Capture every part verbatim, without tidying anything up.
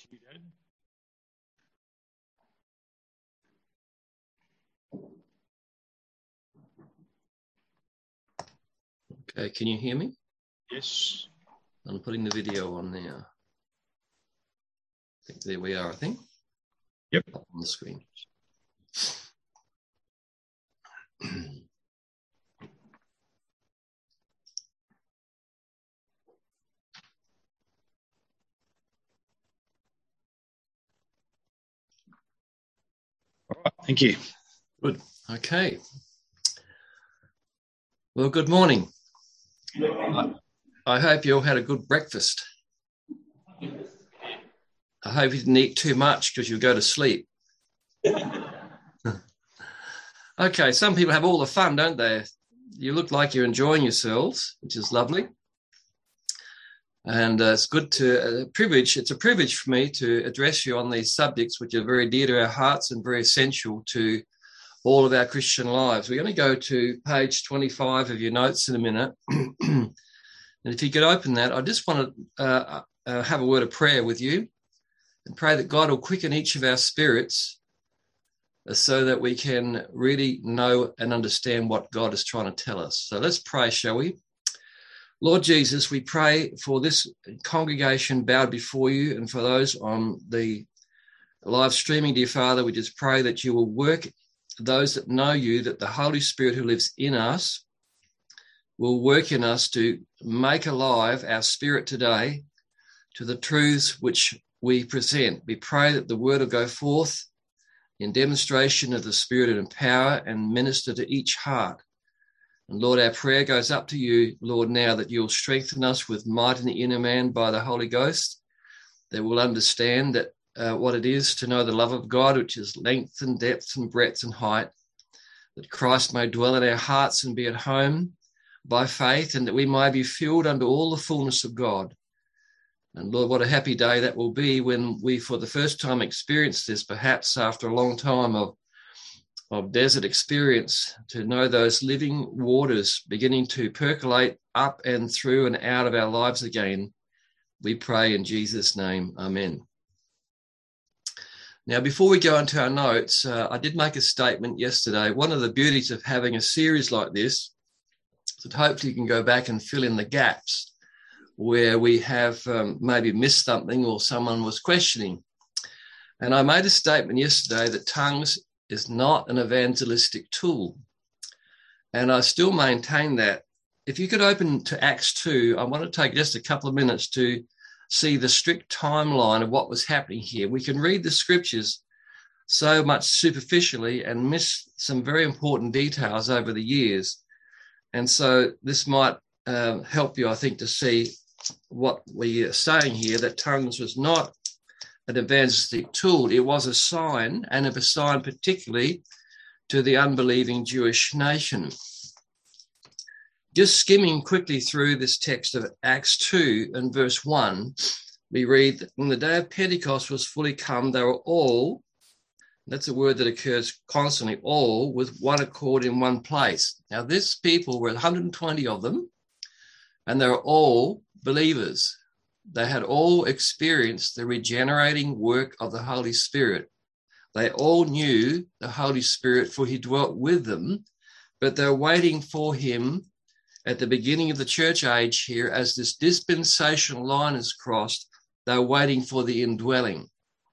you, Dad. Okay, can you hear me? Yes. I'm putting the video on now. I think there we are, I think. Yep. Up on the screen. All right, thank you. Good. Okay. Well, good morning. I, I hope you all had a good breakfast. I hope you didn't eat too much because you'll go to sleep. Okay, some people have all the fun, don't they? You look like you're enjoying yourselves, which is lovely. And uh, it's good to, uh, privilege, it's a privilege for me to address you on these subjects which are very dear to our hearts and very essential to all of our Christian lives. We're going to go to page twenty-five of your notes in a minute. And if you could open that, I just want to uh, uh, have a word of prayer with you and pray that God will quicken each of our spirits so that we can really know and understand what God is trying to tell us. So let's pray, shall we? Lord Jesus, we pray for this congregation bowed before you and for those on the live streaming, dear Father. We just pray that you will work those that know you, that the Holy Spirit who lives in us will work in us to make alive our spirit today to the truths which we present. We pray that the word will go forth in demonstration of the Spirit and power and minister to each heart. And Lord, our prayer goes up to you, Lord, now that you'll strengthen us with might in the inner man by the Holy Ghost, that we'll understand that uh, what it is to know the love of God, which is length and depth and breadth and height, that Christ may dwell in our hearts and be at home by faith, and that we may be filled unto all the fullness of God. And Lord, what a happy day that will be when we for the first time experience this, perhaps after a long time of, of desert experience, to know those living waters beginning to percolate up and through and out of our lives again. We pray in Jesus' name. Amen. Now, before we go into our notes, uh, I did make a statement yesterday. One of the beauties of having a series like this is that hopefully you can go back and fill in the gaps where we have um, maybe missed something or someone was questioning. And I made a statement yesterday that tongues is not an evangelistic tool. And I still maintain that. If you could open to Acts two, I want to take just a couple of minutes to see the strict timeline of what was happening here. We can read the scriptures so much superficially and miss some very important details over the years. And so this might uh, help you, I think, to see what we are saying here, that tongues was not an evangelistic tool. It was a sign, and a sign particularly to the unbelieving Jewish nation. Just skimming quickly through this text of Acts two and verse one, we read that when the day of Pentecost was fully come, they were all, that's a word that occurs constantly, all with one accord in one place. Now, this people were one hundred twenty of them, and they were all believers. They had all experienced the regenerating work of the Holy Spirit. They all knew the Holy Spirit, for he dwelt with them, but they were waiting for him at the beginning of the church age here. As this dispensational line is crossed, they were waiting for the indwelling.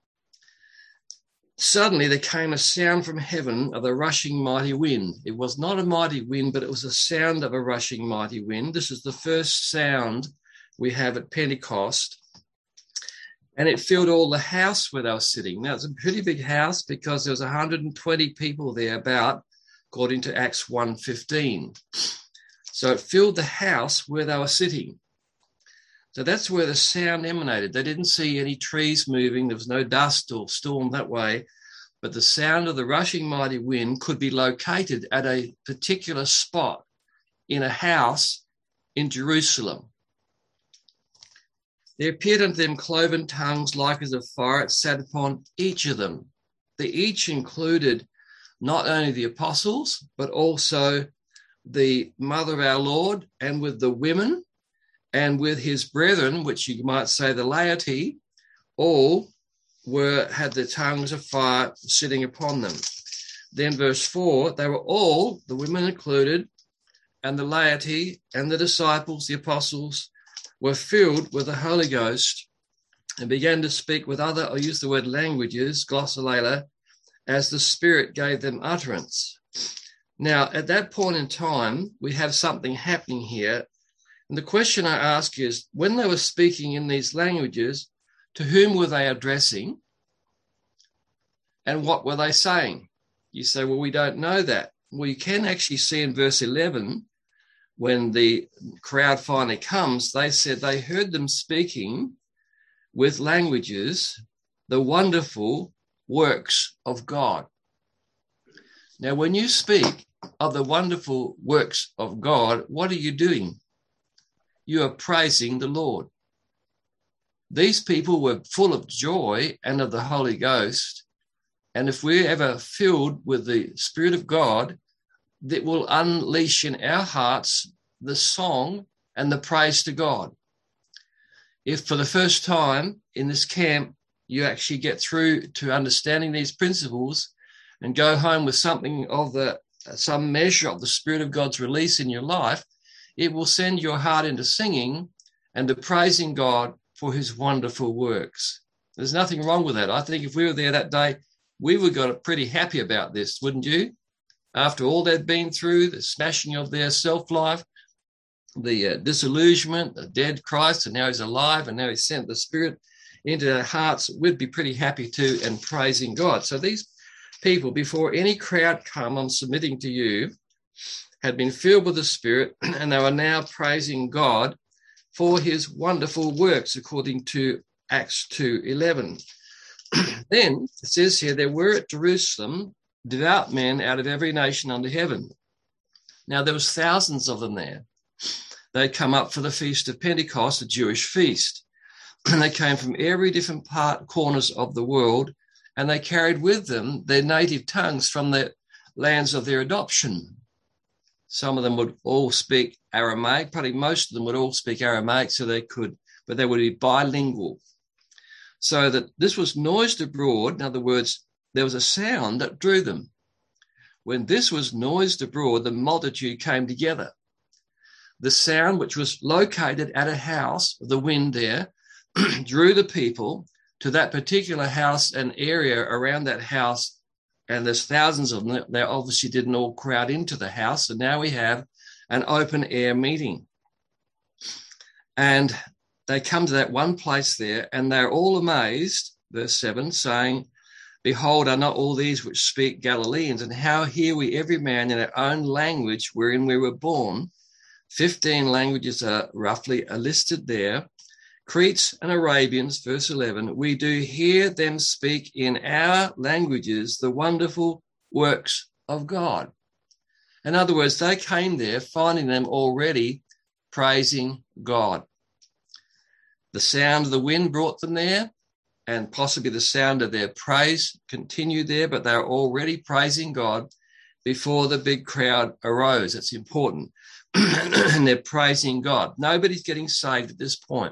Suddenly there came a sound from heaven of a rushing mighty wind. It was not a mighty wind, but it was a sound of a rushing mighty wind. This is the first sound we have at Pentecost. And it filled all the house where they were sitting. Now, it's a pretty big house because there was one hundred twenty people there about, according to Acts one fifteen. So it filled the house where they were sitting. So that's where the sound emanated. They didn't see any trees moving. There was no dust or storm that way. But the sound of the rushing mighty wind could be located at a particular spot in a house in Jerusalem. There appeared unto them cloven tongues like as of fire. It sat upon each of them. They each included not only the apostles, but also the mother of our Lord, and with the women, and with his brethren, which you might say the laity, all were had the tongues of fire sitting upon them. Then verse four, they were all, the women included, and the laity and the disciples, the apostles, were filled with the Holy Ghost and began to speak with other, I'll use the word languages, glossolalia, as the Spirit gave them utterance. Now, at that point in time, we have something happening here. And the question I ask is, when they were speaking in these languages, to whom were they addressing? And what were they saying? You say, well, we don't know that. Well, you can actually see in verse eleven, when the crowd finally comes, they said they heard them speaking with languages, the wonderful works of God. Now, when you speak of the wonderful works of God, what are you doing? You are praising the Lord. These people were full of joy and of the Holy Ghost. And if we're ever filled with the Spirit of God, that will unleash in our hearts the song and the praise to God. If for the first time in this camp, you actually get through to understanding these principles and go home with something of the, some measure of the Spirit of God's release in your life, it will send your heart into singing and to praising God for his wonderful works. There's nothing wrong with that. I think if we were there that day, we would have got pretty happy about this, wouldn't you? After all they'd been through, the smashing of their self-life, the uh, disillusionment, the dead Christ, and now he's alive, and now he's sent the Spirit into their hearts, we'd be pretty happy too and praising God. So these people, before any crowd come on submitting to you, had been filled with the Spirit, and they were now praising God for his wonderful works, according to Acts two eleven. Then it says here, there were at Jerusalem devout men out of every nation under heaven. Now there was thousands of them there. They'd come up for the feast of Pentecost, a Jewish feast. And they came from every different part, corners of the world, and they carried with them their native tongues from the lands of their adoption. Some of them would all speak Aramaic, probably most of them would all speak Aramaic, so they could, but they would be bilingual. So that this was noised abroad. In other words, there was a sound that drew them. When this was noised abroad, the multitude came together. The sound, which was located at a house, the wind there, drew the people to that particular house and area around that house. And there's thousands of them. They obviously didn't all crowd into the house. So now we have an open air meeting. And they come to that one place there, and they're all amazed, verse seven, saying, behold, are not all these which speak Galileans? And how hear we every man in our own language wherein we were born? Fifteen languages are roughly listed there. Cretes and Arabians, verse eleven, we do hear them speak in our languages the wonderful works of God. In other words, they came there finding them already praising God. The sound of the wind brought them there, and possibly the sound of their praise continued there, but they were already praising God before the big crowd arose. That's important. And they're praising God. Nobody's getting saved at this point.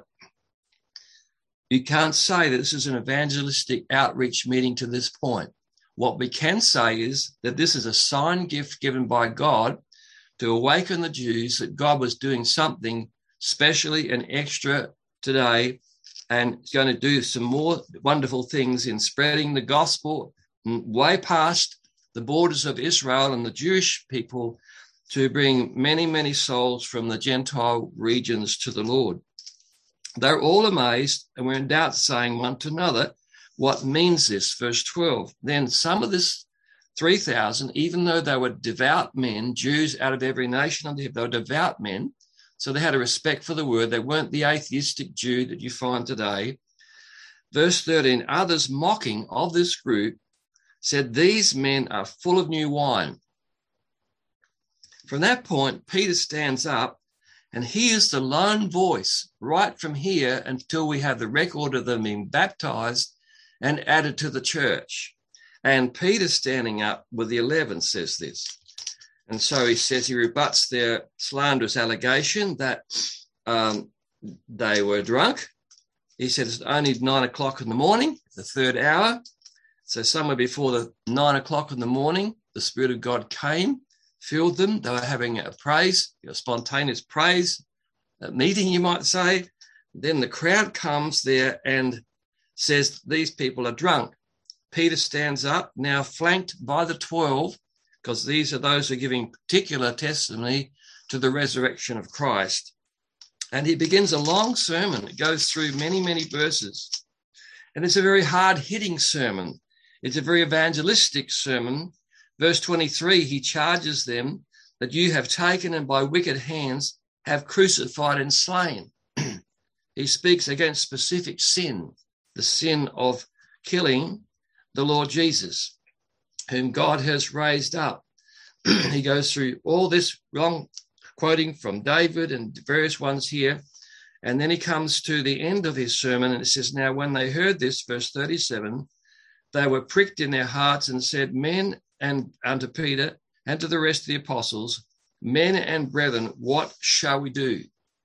You can't say that this is an evangelistic outreach meeting to this point. What we can say is that this is a sign gift given by God to awaken the Jews that God was doing something specially and extra today, and is going to do some more wonderful things in spreading the gospel way past the borders of Israel and the Jewish people to bring many, many souls from the Gentile regions to the Lord. They're all amazed and were in doubt, saying one to another, what means this? Verse twelve. Then some of this three thousand, even though they were devout men, Jews out of every nation, they were devout men, so they had a respect for the word. They weren't the atheistic Jew that you find today. Verse thirteen, others mocking of this group said, these men are full of new wine. From that point, Peter stands up, and he is the lone voice right from here until we have the record of them being baptized and added to the church. And Peter standing up with the eleven says this. And so he says he rebuts their slanderous allegation that um, they were drunk He said it's only nine o'clock in the morning, the third hour. So somewhere before the nine o'clock in the morning, the Spirit of God came, filled them. They were having a praise, a spontaneous praise, a meeting, you might say. Then the crowd comes there and says, these people are drunk. Peter stands up, now flanked by the twelve, because these are those who are giving particular testimony to the resurrection of Christ. And he begins a long sermon. It goes through many, many verses. And it's a very hard-hitting sermon. It's a very evangelistic sermon. Verse twenty-three, he charges them that you have taken and by wicked hands have crucified and slain. He speaks against specific sin, the sin of killing the Lord Jesus, whom God has raised up. He goes through all this long quoting from David and various ones here. And then he comes to the end of his sermon and it says, now when they heard this, verse thirty-seven, they were pricked in their hearts and said, men, and unto Peter and to the rest of the apostles, men and brethren, what shall we do?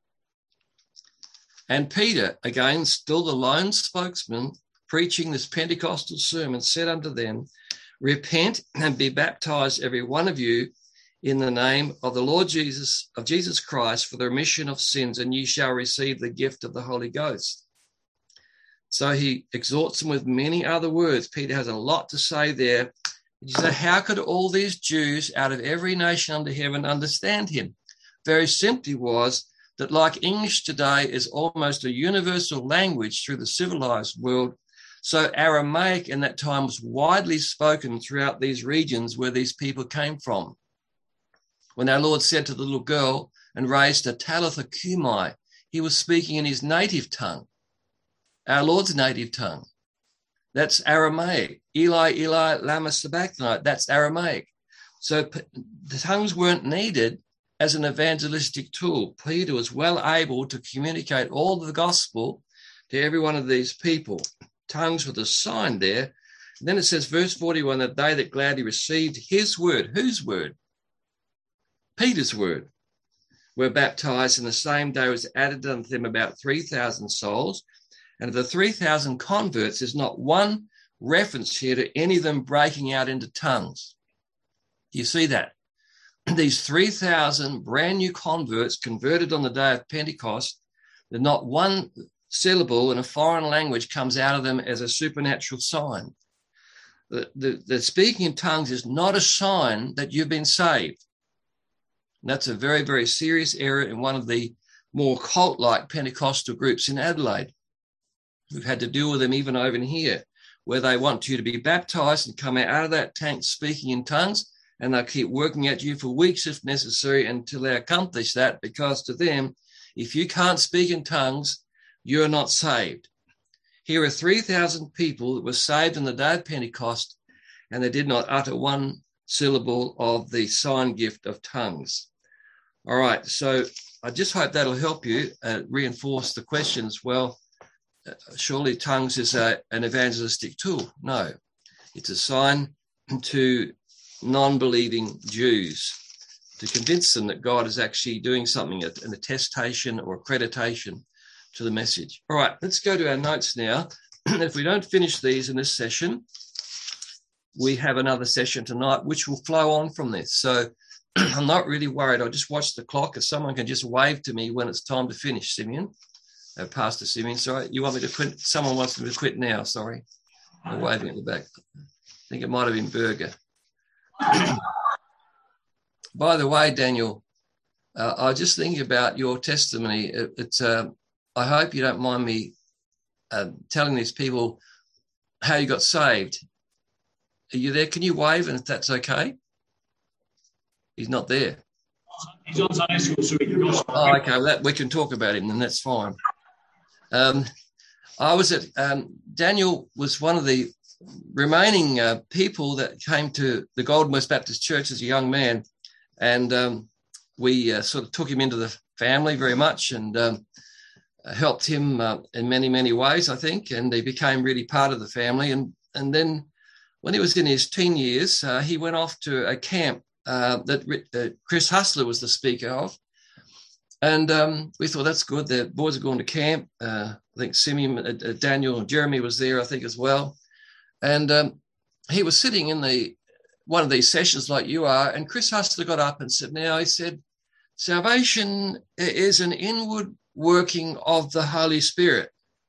And Peter, again, still the lone spokesman, preaching this Pentecostal sermon, said unto them, repent and be baptized, every one of you, in the name of the Lord Jesus, of Jesus Christ, for the remission of sins, and ye shall receive the gift of the Holy Ghost. So he exhorts them with many other words. Peter has a lot to say there. You say, how could all these Jews out of every nation under heaven understand him? Very simply was that like English today is almost a universal language through the civilized world, so Aramaic in that time was widely spoken throughout these regions where these people came from. When our Lord said to the little girl and raised a Talitha Cumi, he was speaking in his native tongue, our Lord's native tongue. That's Aramaic. Eli, Eli, lama sabachthani, that's Aramaic. So the tongues weren't needed as an evangelistic tool. Peter was well able to communicate all of the gospel to every one of these people. Tongues were the sign there. And then it says, verse forty-one, that they that gladly received his word. Whose word? Peter's word. Were baptized, and the same day was added unto them about three thousand souls. And of the three thousand converts, there's not one reference here to any of them breaking out into tongues. Do you see that? These three thousand brand new converts converted on the day of Pentecost, there's not one syllable in a foreign language comes out of them as a supernatural sign. The, the, the speaking in tongues is not a sign that you've been saved. And that's a very, very serious error in one of the more cult-like Pentecostal groups in Adelaide. We've had to deal with them even over here, where they want you to be baptized and come out of that tank speaking in tongues, and they'll keep working at you for weeks if necessary until they accomplish that, because to them, if you can't speak in tongues, you're not saved. Here are three thousand people that were saved on the day of Pentecost, and they did not utter one syllable of the sign gift of tongues. All right, so I just hope that'll help you uh, reinforce the questions. Well, uh, surely tongues is a, an evangelistic tool. No, it's a sign to non-believing Jews to convince them that God is actually doing something, an attestation or accreditation to the message. All right, let's go to our notes now. If we don't finish these in this session, we have another session tonight, which will flow on from this. So I'm not really worried. I'll just watch the clock. If someone can just wave to me when it's time to finish, Simeon. Uh, Pastor Simeon, sorry. You want me to quit? Someone wants me to quit now, sorry. I'm waving at the back. I think it might have been Berger. By the way, Daniel, uh, I was just thinking about your testimony. It, it's, uh, I hope you don't mind me uh, telling these people how you got saved. Are you there? Can you wave, and if that's okay? He's not there. He's on Sunday school, so we can go. Oh, okay. Well, that, we can talk about him, and that's fine. Um, I was at, um, Daniel was one of the remaining uh, people that came to the Golden West Baptist Church as a young man, and um, we uh, sort of took him into the family very much and um, helped him uh, in many, many ways, I think, and he became really part of the family. And, and then when he was in his teen years, uh, he went off to a camp uh, that uh, Chris Hustler was the speaker of, And um, we thought, that's good. The boys are going to camp. Uh, I think Simeon, uh, Daniel, and Jeremy was there, I think, as well. And um, he was sitting in the one of these sessions like you are, and Chris Hustler got up and said, now, he said, salvation is an inward working of the Holy Spirit.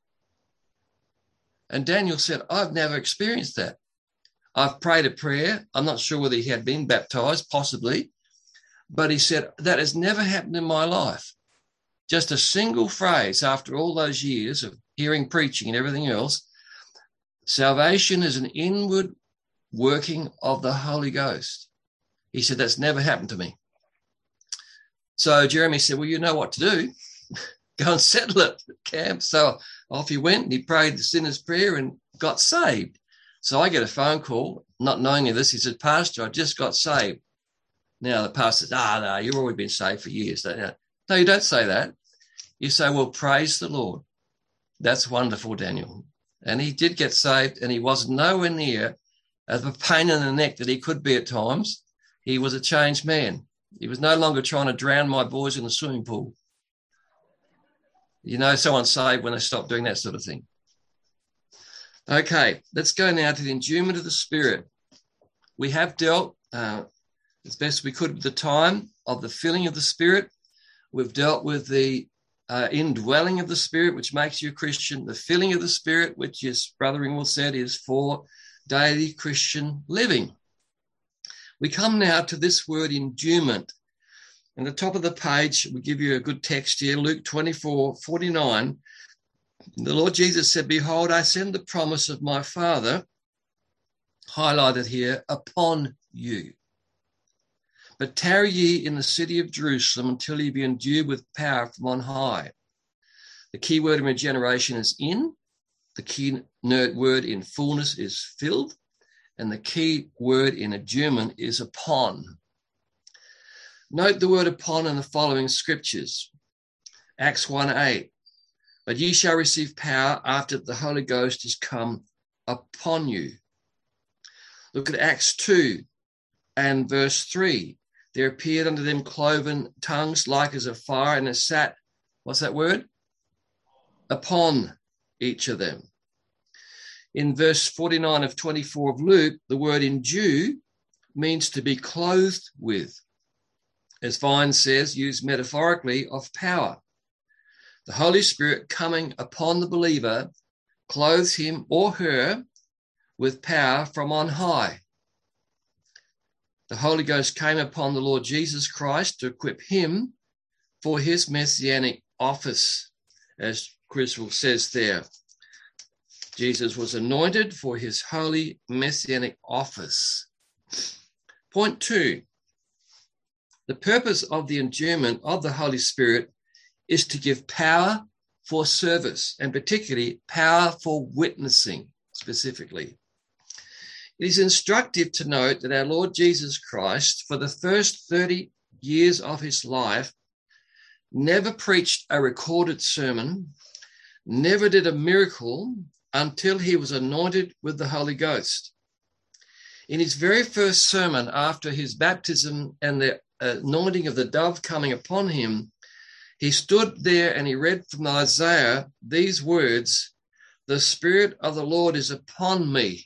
And Daniel said, I've never experienced that. I've prayed a prayer. I'm not sure whether he had been baptized, possibly. But he said, that has never happened in my life. Just a single phrase after all those years of hearing preaching and everything else. Salvation is an inward working of the Holy Ghost. He said, that's never happened to me. So Jeremy said, well, you know what to do. Go and settle it at camp. So off he went and he prayed the sinner's prayer and got saved. So I get a phone call, not knowing of this. He said, Pastor, I just got saved. Now the pastor says, ah, no, you've already been saved for years. No, you don't say that. You say, well, praise the Lord. That's wonderful, Daniel. And he did get saved, and he was nowhere near as a pain in the neck that he could be at times. He was a changed man. He was no longer trying to drown my boys in the swimming pool. You know, someone's saved when they stop doing that sort of thing. Okay, let's go now to the endowment of the Spirit. We have dealt uh, as best we could with the time of the filling of the Spirit. We've dealt with the uh, indwelling of the Spirit, which makes you a Christian. The filling of the Spirit, which, as Brother Ingwell said, is for daily Christian living. We come now to this word endowment. And the top of the page, we give you a good text here, Luke twenty-four forty-nine. The Lord Jesus said, behold, I send the promise of my Father, highlighted here, upon you. But tarry ye in the city of Jerusalem until ye be endued with power from on high. The key word in regeneration is in. The key word in fullness is filled. And the key word in endowment is upon. Note the word upon in the following scriptures. Acts one eight. But ye shall receive power after the Holy Ghost is come upon you. Look at Acts two and verse three. There appeared unto them cloven tongues like as of fire, and it sat, what's that word? Upon each of them. In verse forty-nine of twenty-four of Luke, the word endue means to be clothed with. As Vine says, used metaphorically, of power. The Holy Spirit coming upon the believer clothes him or her with power from on high. The Holy Ghost came upon the Lord Jesus Christ to equip him for his messianic office, as Criswell says there. Jesus was anointed for his holy messianic office. Point two, the purpose of the endowment of the Holy Spirit is to give power for service, and particularly power for witnessing specifically. It is instructive to note that our Lord Jesus Christ, for the first thirty years of his life, never preached a recorded sermon, never did a miracle until he was anointed with the Holy Ghost. In his very first sermon after his baptism and the anointing of the dove coming upon him, he stood there and he read from Isaiah these words, the Spirit of the Lord is upon me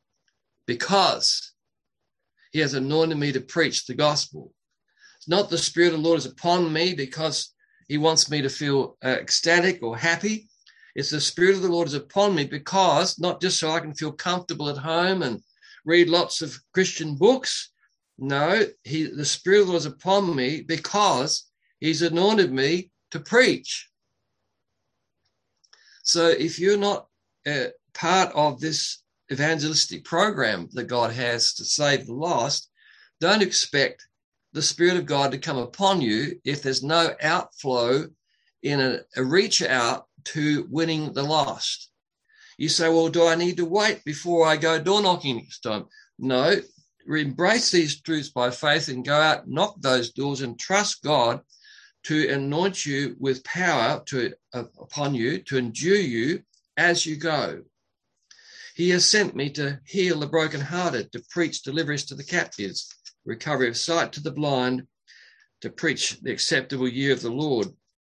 because he has anointed me to preach the gospel. It's not the Spirit of the Lord is upon me because he wants me to feel uh, ecstatic or happy. It's the Spirit of the Lord is upon me because, not just so I can feel comfortable at home and read lots of Christian books. No, he, the Spirit of the Lord is upon me because he's anointed me to preach. So if you're not uh, part of this evangelistic program that God has to save the lost, don't expect the Spirit of God to come upon you if there's no outflow in a, a reach out to winning the lost. You say, well, do I need to wait before I go door knocking next time? No, embrace these truths by faith and go out, knock those doors and trust God to anoint you with power to uh, upon you, to endue you as you go. He has sent me to heal the brokenhearted, to preach deliverance to the captives, recovery of sight to the blind, to preach the acceptable year of the Lord.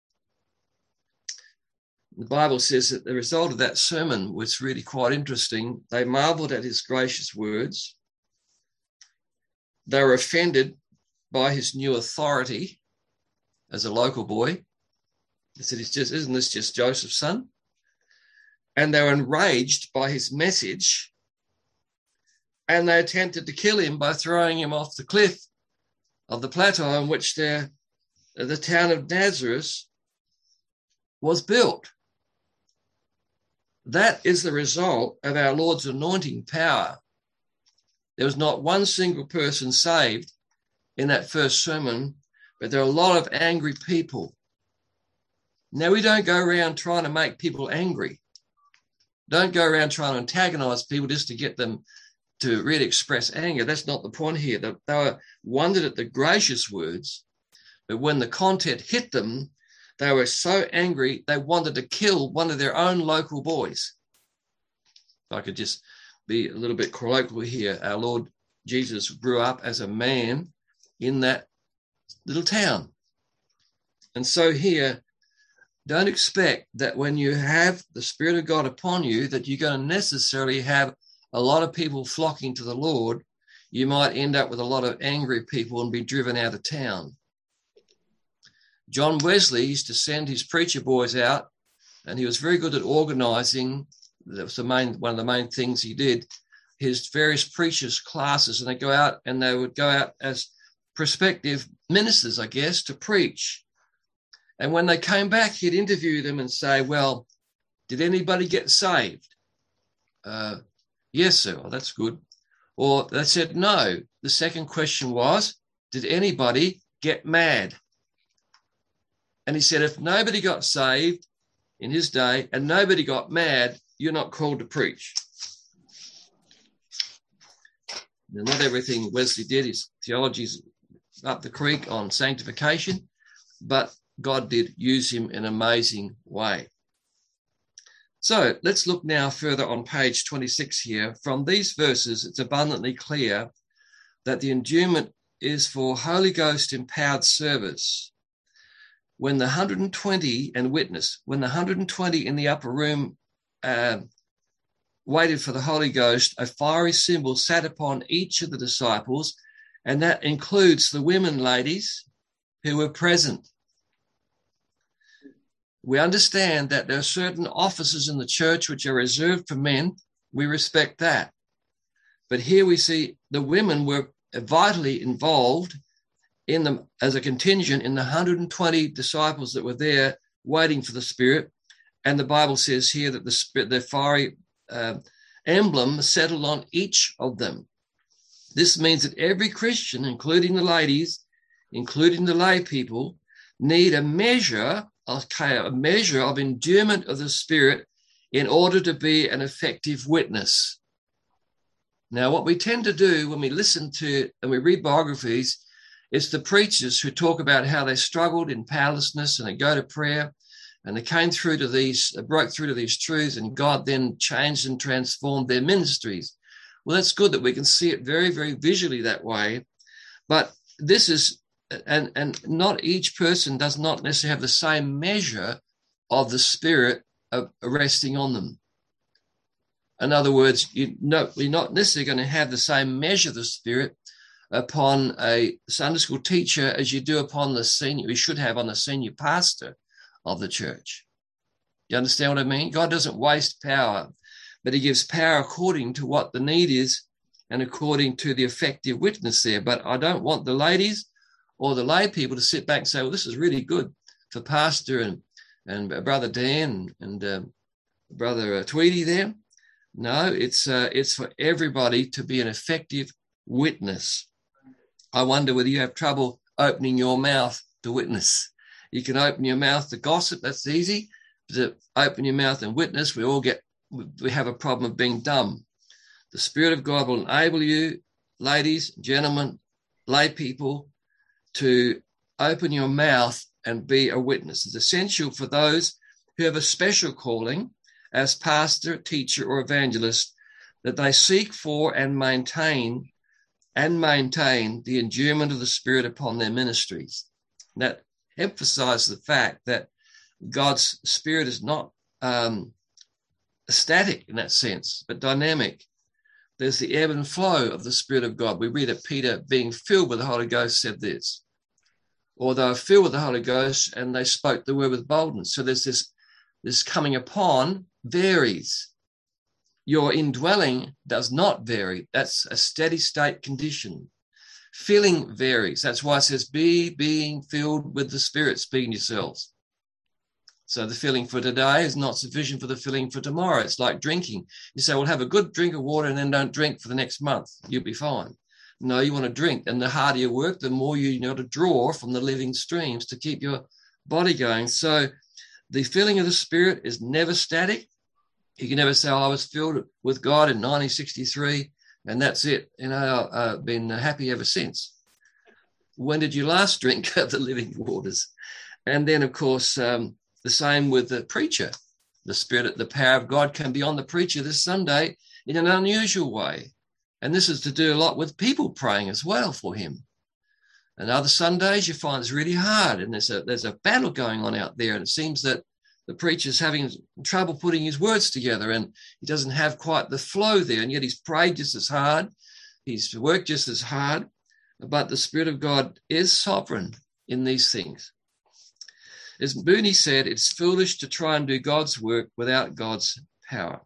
The Bible says that the result of that sermon was really quite interesting. They marveled at his gracious words. They were offended by his new authority as a local boy. They said, "It's just, isn't this just Joseph's son?" And they were enraged by his message, and they attempted to kill him by throwing him off the cliff of the plateau on which the town of Nazareth was built. That is the result of our Lord's anointing power. There was not one single person saved in that first sermon, but there are a lot of angry people. Now, we don't go around trying to make people angry. Don't go around trying to antagonize people just to get them to really express anger. That's not the point here. They, they were wondered at the gracious words, but when the content hit them, they were so angry they wanted to kill one of their own local boys. If I could just be a little bit colloquial here, our Lord Jesus grew up as a man in that little town. And so here, don't expect that when you have the Spirit of God upon you, that you're going to necessarily have a lot of people flocking to the Lord. You might end up with a lot of angry people and be driven out of town. John Wesley used to send his preacher boys out, and he was very good at organizing. That was the main, one of the main things he did, his various preachers' classes, and they go out and they would go out as prospective ministers, I guess, to preach. And when they came back, he'd interview them and say, "Well, did anybody get saved?" Uh, yes, sir. Well, that's good. Or they said, "No." The second question was, "Did anybody get mad?" And he said, if nobody got saved in his day and nobody got mad, you're not called to preach. Now, not everything Wesley did, his theology's up the creek on sanctification, but God did use him in an amazing way. So let's look now further on page twenty-six here. From these verses, it's abundantly clear that the endowment is for Holy Ghost empowered service. When the one hundred twenty and witness, when the one hundred twenty in the upper room uh, waited for the Holy Ghost, a fiery symbol sat upon each of the disciples, and that includes the women, ladies, who were present. We understand that there are certain offices in the church which are reserved for men. We respect that. But here we see the women were vitally involved in them as a contingent in the one hundred twenty disciples that were there waiting for the Spirit. And the Bible says here that the Spirit, the fiery uh, emblem settled on each of them. This means that every Christian, including the ladies, including the lay people, need a measure, okay, a measure of endowment of the Spirit in order to be an effective witness. Now, what we tend to do when we listen to and we read biographies, it's the preachers who talk about how they struggled in powerlessness and they go to prayer and they came through to these, broke through to these truths, and God then changed and transformed their ministries. Well, that's good that we can see it very, very visually that way. But this is, and, and not each person does not necessarily have the same measure of the Spirit of resting on them. In other words, you know, you're not necessarily going to have the same measure of the Spirit upon a Sunday school teacher as you do upon the senior, we should have on the senior pastor of the church. You understand what I mean? God doesn't waste power, but he gives power according to what the need is and according to the effective witness there. But I don't want the ladies or the lay people to sit back and say, well, this is really good for Pastor and, and Brother Dan and uh, Brother uh, Tweedy there. No, it's uh, it's for everybody to be an effective witness. I wonder whether you have trouble opening your mouth to witness. You can open your mouth to gossip, that's easy. To open your mouth and witness, we all get, we have a problem of being dumb. The Spirit of God will enable you, ladies, gentlemen, lay people, to open your mouth and be a witness. It's essential for those who have a special calling as pastor, teacher, or evangelist, that they seek for and maintain and maintain the endowment of the Spirit upon their ministries. And that emphasizes the fact that God's Spirit is not um, static in that sense, but dynamic. There's the ebb and flow of the Spirit of God. We read that Peter, being filled with the Holy Ghost, said this, or they were filled with the Holy Ghost and they spoke the word with boldness. So there's this, this coming upon varies. Your indwelling does not vary. That's a steady state condition. Filling varies. That's why it says, be being filled with the Spirit, speaking yourselves. So the filling for today is not sufficient for the filling for tomorrow. It's like drinking. You say, well, have a good drink of water and then don't drink for the next month. You'll be fine. No, you want to drink. And the harder you work, the more you know to draw from the living streams to keep your body going. So the filling of the Spirit is never static. You can never say, oh, I was filled with God in nineteen sixty-three and that's it. You know, I've been happy ever since. When did you last drink of the living waters? And then, of course, um, the same with the preacher. The Spirit, the power of God can be on the preacher this Sunday in an unusual way. And this is to do a lot with people praying as well for him. And other Sundays you find it's really hard and there's a, there's a battle going on out there. And it seems that the preacher's having trouble putting his words together and he doesn't have quite the flow there. And yet he's prayed just as hard. He's worked just as hard. But the Spirit of God is sovereign in these things. As Mooney said, it's foolish to try and do God's work without God's power.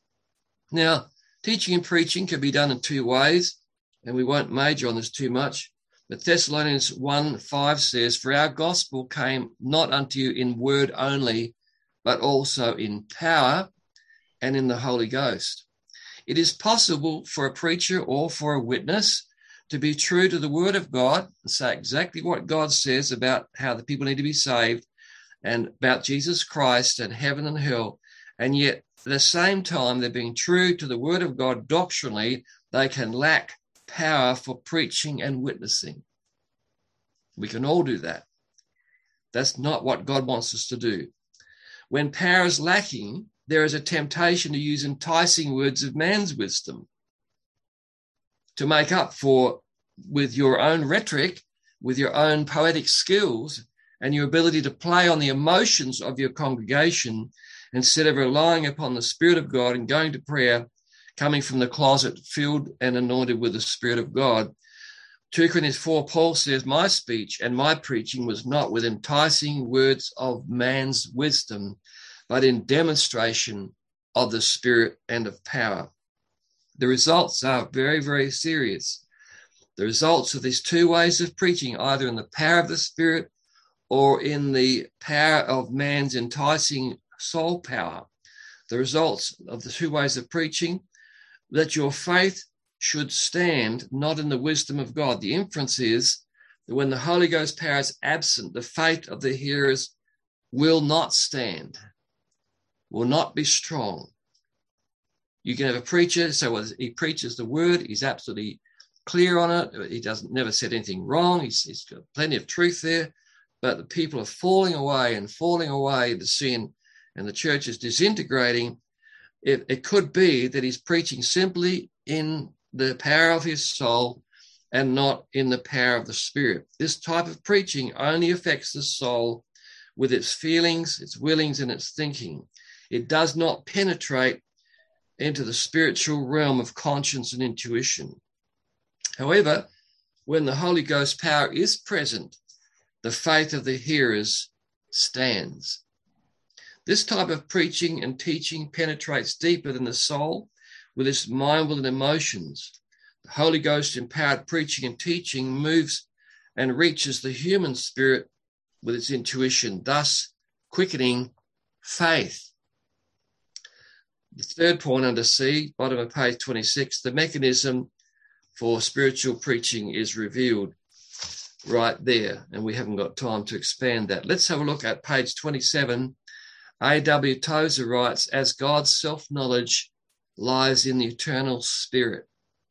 Now, teaching and preaching can be done in two ways, and we won't major on this too much. But Thessalonians one five says, for our gospel came not unto you in word only, but also in power and in the Holy Ghost. It is possible for a preacher or for a witness to be true to the word of God and say exactly what God says about how the people need to be saved and about Jesus Christ and heaven and hell. And yet at the same time, they're being true to the word of God doctrinally, they can lack power for preaching and witnessing. We can all do that. That's not what God wants us to do. When power is lacking, there is a temptation to use enticing words of man's wisdom to make up for, with your own rhetoric, with your own poetic skills and your ability to play on the emotions of your congregation instead of relying upon the Spirit of God and going to prayer, coming from the closet filled and anointed with the Spirit of God. Second Corinthians four, Paul says, my speech and my preaching was not with enticing words of man's wisdom, but in demonstration of the Spirit and of power. The results are very, very serious. The results of these two ways of preaching, either in the power of the Spirit or in the power of man's enticing soul power, the results of the two ways of preaching, that your faith should stand not in the wisdom of God. The inference is that when the Holy Ghost power is absent, the faith of the hearers will not stand, will not be strong. You can have a preacher, so well, he preaches the word, he's absolutely clear on it, he doesn't never said anything wrong, he's, he's got plenty of truth there, but the people are falling away and falling away to sin, and the church is disintegrating. It, it could be that he's preaching simply in the power of his soul and not in the power of the Spirit. This type of preaching only affects the soul with its feelings, its willings, and its thinking. It does not penetrate into the spiritual realm of conscience and intuition. However, when the Holy Ghost power is present, the faith of the hearers stands. This type of preaching and teaching penetrates deeper than the soul with its mind, will, and emotions. The Holy Ghost empowered preaching and teaching moves and reaches the human spirit with its intuition, thus quickening faith. The third point under C, bottom of page twenty-six, the mechanism for spiritual preaching is revealed right there, and we haven't got time to expand that. Let's have a look at page twenty-seven. A W Tozer writes, as God's self-knowledge lies in the eternal spirit,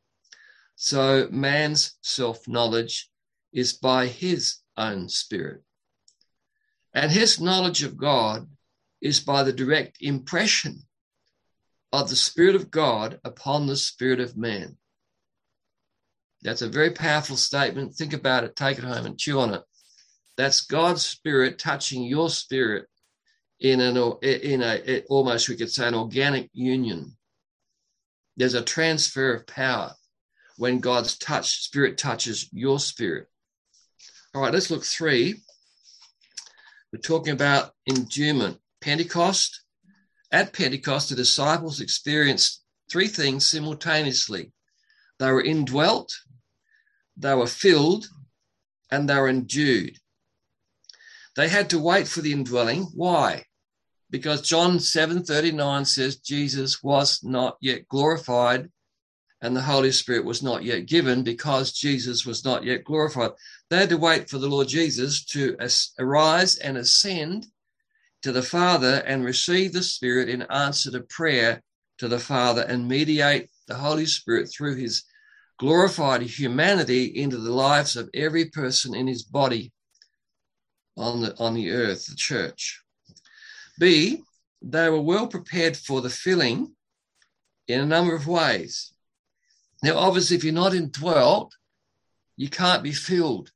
so man's self-knowledge is by his own spirit. And his knowledge of God is by the direct impression of the Spirit of God upon the spirit of man. That's a very powerful statement. Think about it, take it home and chew on it. That's God's Spirit touching your spirit in an in a almost we could say an organic union. There's a transfer of power when God's touch Spirit touches your spirit. All right, let's look three. We're talking about endowment. Pentecost. At Pentecost, the disciples experienced three things simultaneously. They were indwelt, they were filled, and they were endued. They had to wait for the indwelling. Why? Because John seven thirty-nine says Jesus was not yet glorified and the Holy Spirit was not yet given because Jesus was not yet glorified. They had to wait for the Lord Jesus to arise and ascend to the Father and receive the Spirit in answer to prayer to the Father and mediate the Holy Spirit through his glorified humanity into the lives of every person in his body on the, on the earth, the church. B, they were well prepared for the filling in a number of ways. Now, obviously, if you're not indwelt, you can't be filled.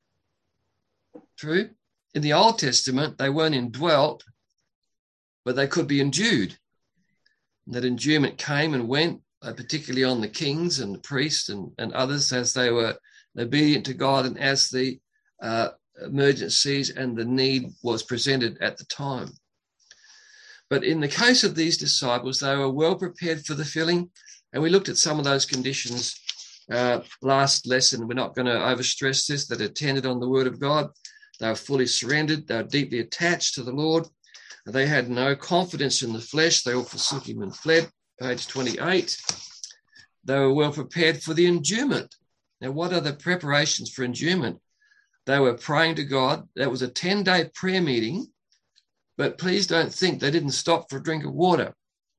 True? In the Old Testament, they weren't indwelt, but they could be endued. And that endowment came and went, uh, particularly on the kings and the priests and, and others as they were obedient to God and as the uh, emergencies and the need was presented at the time. But in the case of these disciples, they were well prepared for the filling, and we looked at some of those conditions uh, last lesson. We're not going to overstress this, that attended on the word of God. They were fully surrendered. They were deeply attached to the Lord. They had no confidence in the flesh. They all forsook him and fled, page twenty-eight. They were well prepared for the endowment. Now, what are the preparations for endowment? They were praying to God. That was a ten-day prayer meeting, but please don't think they didn't stop for a drink of water.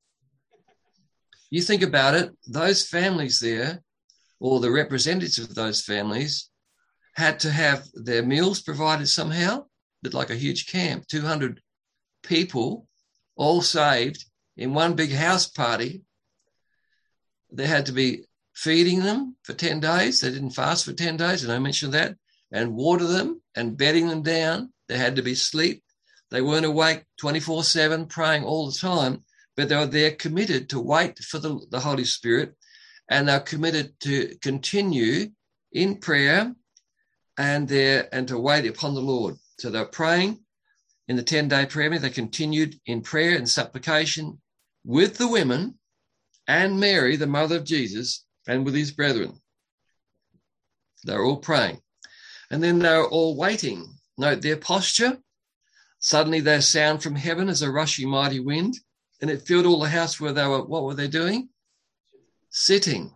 You think about it, those families there, or the representatives of those families, had to have their meals provided somehow, a bit like a huge camp, two hundred people, all saved in one big house party. They had to be feeding them for ten days. They didn't fast for ten days, and I mentioned that, and water them and bedding them down. There had to be sleep. They weren't awake twenty-four seven praying all the time, but they were there committed to wait for the, the Holy Spirit, and they're committed to continue in prayer and there and to wait upon the Lord. So they're praying in the ten-day prayer meeting. They continued in prayer and supplication with the women and Mary, the mother of Jesus, and with his brethren. They're all praying. And then they're all waiting. Note their posture. Suddenly there's sound from heaven as a rushing mighty wind, and it filled all the house where they were. What were they doing? Sitting.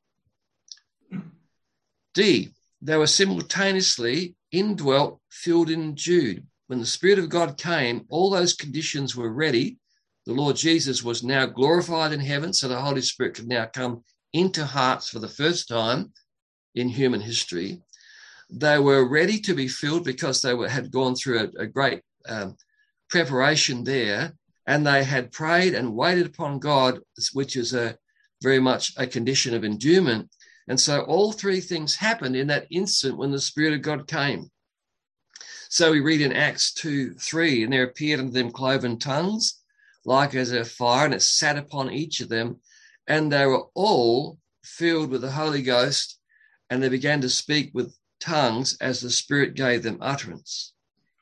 D, they were simultaneously indwelt, filled, and endued. When the Spirit of God came, all those conditions were ready. The Lord Jesus was now glorified in heaven, so the Holy Spirit could now come into hearts for the first time in human history. They were ready to be filled because they were, had gone through a, a great um, preparation there, and they had prayed and waited upon God, which is a very much a condition of endowment. And so all three things happened in that instant when the Spirit of God came. So we read in Acts two three, and there appeared unto them cloven tongues, like as a fire, and it sat upon each of them, and they were all filled with the Holy Ghost, and they began to speak with tongues as the Spirit gave them utterance.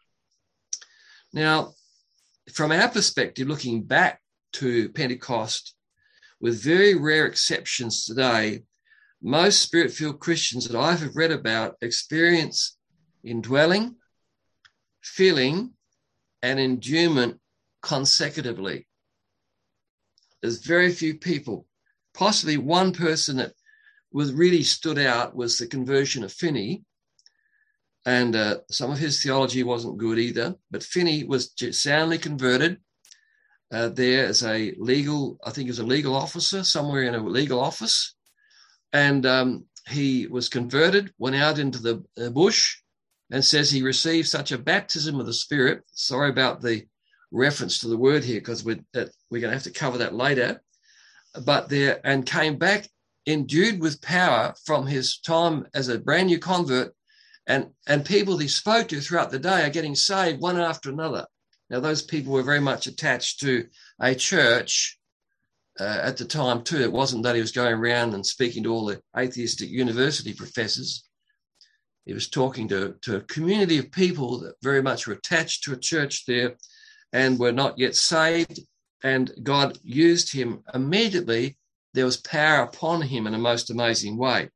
Now, from our perspective, looking back to Pentecost, with very rare exceptions today, most Spirit-filled Christians that I have read about experience indwelling, filling, and endowment consecutively. There's very few people. Possibly one person that was really stood out was the conversion of Finney, and uh, some of his theology wasn't good either, but Finney was soundly converted uh, there as a legal, I think he was a legal officer, somewhere in a legal office, and um, he was converted, went out into the uh, bush, and says he received such a baptism of the Spirit. Sorry about the reference to the word here, because we're, uh, we're going to have to cover that later, but there, and came back endued with power from his time as a brand new convert, And, and people that he spoke to throughout the day are getting saved one after another. Now, those people were very much attached to a church uh, at the time too. It wasn't that he was going around and speaking to all the atheistic university professors. He was talking to, to a community of people that very much were attached to a church there and were not yet saved. And God used him immediately. There was power upon him in a most amazing way.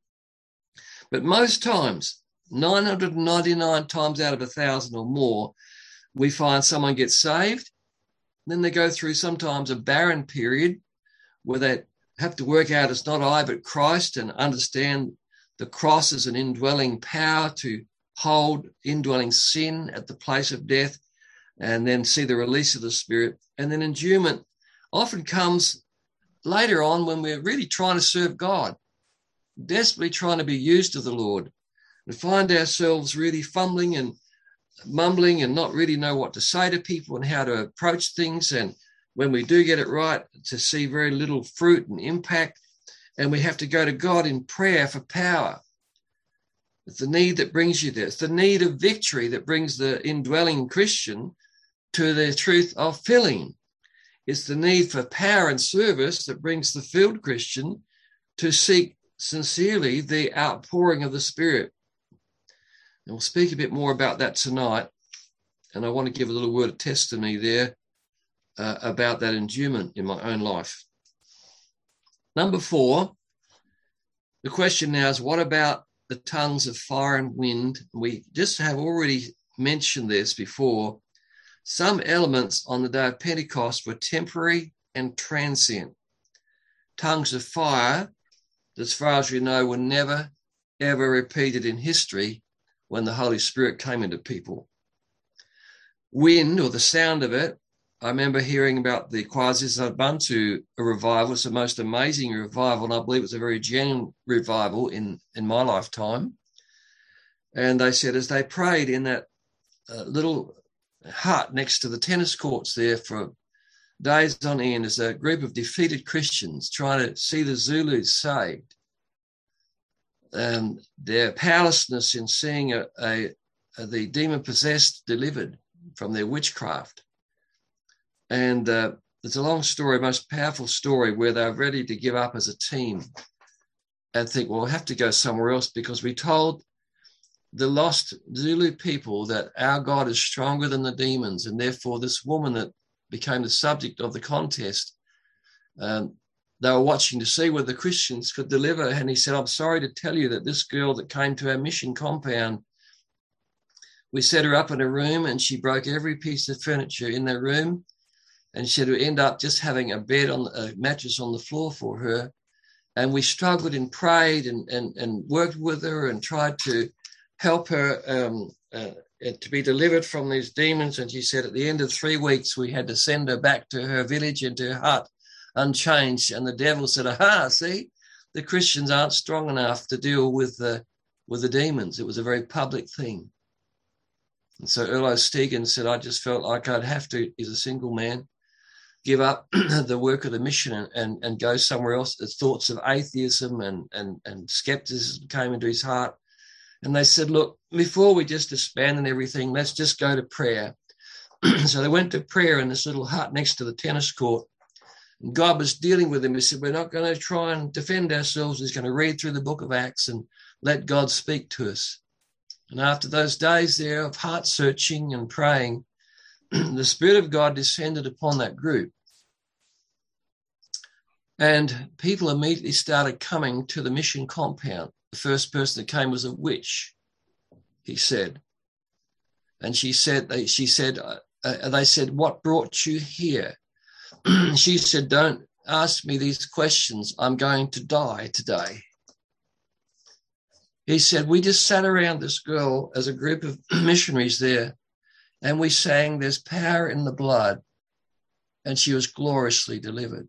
But most times, nine hundred ninety-nine times out of a thousand or more, we find someone gets saved. Then they go through sometimes a barren period where they have to work out it's not I but Christ, and understand the cross as an indwelling power to hold indwelling sin at the place of death, and then see the release of the Spirit. And then endowment often comes later on when we're really trying to serve God, desperately trying to be used of the Lord, and find ourselves really fumbling and mumbling and not really know what to say to people and how to approach things. And when we do get it right, to see very little fruit and impact, and we have to go to God in prayer for power. It's the need that brings you there. It's the need of victory that brings the indwelling Christian to the truth of filling. It's the need for power and service that brings the filled Christian to seek sincerely the outpouring of the Spirit. And we'll speak a bit more about that tonight. And I want to give a little word of testimony there uh, about that endowment in my own life. Number four, the question now is, what about the tongues of fire and wind? We just have already mentioned this before. Some elements on the day of Pentecost were temporary and transient. Tongues of fire, as far as we know, were never, ever repeated in history when the Holy Spirit came into people. Wind, or the sound of it, I remember hearing about the Kwazisa Bantu revival. It's the most amazing revival, and I believe it's a very genuine revival in, in my lifetime. And they said as they prayed in that uh, little hut next to the tennis courts there for days on end, as a group of defeated Christians trying to see the Zulus saved, um, their powerlessness in seeing a, a, a, the demon-possessed delivered from their witchcraft. And uh, it's a long story, a most powerful story, where they're ready to give up as a team and think, well, we'll have to go somewhere else, because we told the lost Zulu people that our God is stronger than the demons. And therefore this woman that became the subject of the contest, um, they were watching to see whether the Christians could deliver. And he said, I'm sorry to tell you that this girl that came to our mission compound, we set her up in a room and she broke every piece of furniture in the room. And she would end up just having a bed on a mattress on the floor for her. And we struggled and prayed and, and, and worked with her and tried to help her um, uh, to be delivered from these demons. And she said at the end of three weeks, we had to send her back to her village and to her hut unchanged. And the devil said, aha, see, the Christians aren't strong enough to deal with the, with the demons. It was a very public thing. And so Erlo Stegen said, I just felt like I'd have to, as a single man, give up the work of the mission and, and, and go somewhere else. The thoughts of atheism and, and, and skepticism came into his heart. And they said, look, before we just disband and everything, let's just go to prayer. So they went to prayer in this little hut next to the tennis court. And God was dealing with them. He said, we're not going to try and defend ourselves. He's going to read through the book of Acts and let God speak to us. And after those days there of heart searching and praying, the Spirit of God descended upon that group. And people immediately started coming to the mission compound. The first person that came was a witch, he said. And she said, they, she said, uh, they said, what brought you here? She said, don't ask me these questions. I'm going to die today. He said, we just sat around this girl as a group of missionaries there, and we sang, there's power in the blood, and she was gloriously delivered.